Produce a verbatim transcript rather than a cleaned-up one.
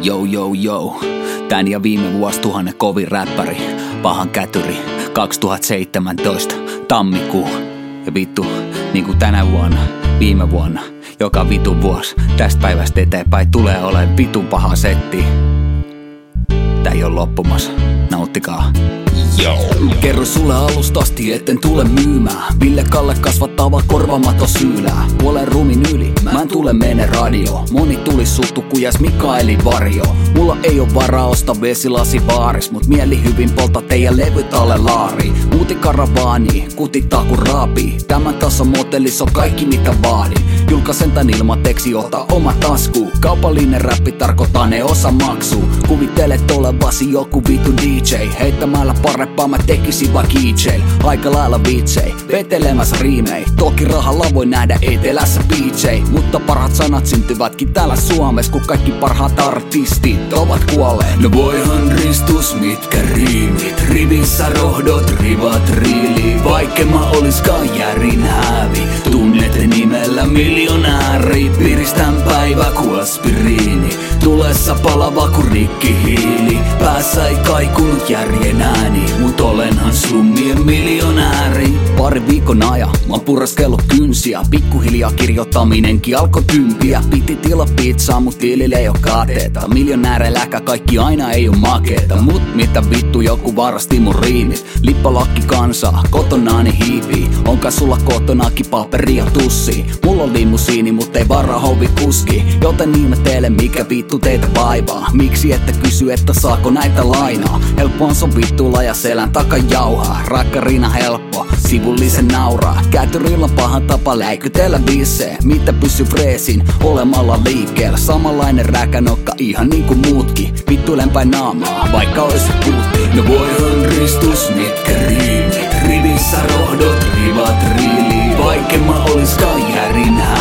Yo yo yo, tän ja viime vuosituhannen kovin räppäri, pahan kätyri, kaksituhattaseitsemäntoista, tammikuu. Ja vittu, niinku tänä vuonna, viime vuonna, joka vitun vuosi, tästä päivästä eteenpäin tulee olemaan vitun paha setti. Tää ei oo loppumassa, nauttikaa. Yo. Kerro sulle alusta asti, etten tule myymään. Ville Kalle kasvattava korvamato syylää. Puolen ruumin yli, mä en tule mene radio. Moni tuli suttu kujas Mikaelin varjo. Mulla ei oo varaa osta vesilasi baaris, mut mieli hyvin polta teidän levyt alle laari. Muuti karavaani, kutittaa kun raapii. Tämän tason motelis on kaikki mitä vaadin. Julkaisen tän ilmateksi, ota oma tasku. Kaupallinen räppi tarkoittaa ne osa maksuu. Kuvittelet olevasi joku vitu D J. Heittämällä parempaa mä tekisin vaan keychain. Aika lailla vitsei, vetelemässä riimei. Toki rahalla voi nähdä etelässä B J. Mutta parhaat sanat syntyvätkin täällä Suomessa, kun kaikki parhaat artistit ovat kuolleet. No voihan ristus mitkä riimit, rivissä rohdot, rivat riili. Vaikka mä oliskaan järin hävi, tunnet nimellä miljonääri. Piristän päivä ku aspiriini, tulessa palava ku rikkihiili. Päässä ei kaikunut järjen ääni, mut olenhan slummien miljonääri. Pari viikon ajan mä oon puraskellut kynsiä. Pikkuhiljaa kirjoittaminenkin alkoi tympiä. Piti tila pizzaa, mut tilille ei oo kateeta. Miljonääreiläkä kaikki aina ei oo makeeta. Mut mitä vittu joku varasti mun riimit. Lippalakki kansaa, kotonaani hiipii. Onka sulla kotonaakin paperi ja tussi. Mulla on limusiini, mut ei varaa hovi kuski. Joten ihmettele mikä vittu teitä vaivaa. Miksi ette kysy, että saako näitä lainaa? Helppoon se on vittuilla ja selän taka jauhaa. Rakkarina helppo, sivullisen nauraa. Kätyrillä on pahan tapa läikytellä bissee. Mitä pysy freesin olemalla liikkeellä. Samanlainen räkänokka ihan niinku muutkin. Vittuilen päin naamaa, vaikka ois puutti. No voihan ristus mitkä riimit, rivissä rohdot, rivat riili. Vaikka mä oliskaan järin